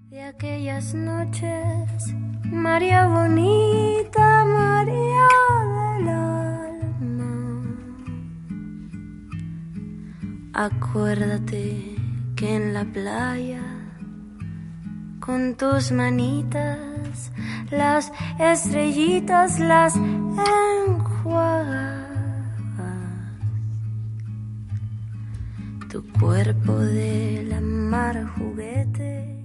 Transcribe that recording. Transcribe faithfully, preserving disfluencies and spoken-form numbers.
De aquellas noches, María bonita, María del alma, acuérdate que en la playa, con tus manitas, las estrellitas las enjuagas. Tu cuerpo de la mar juguete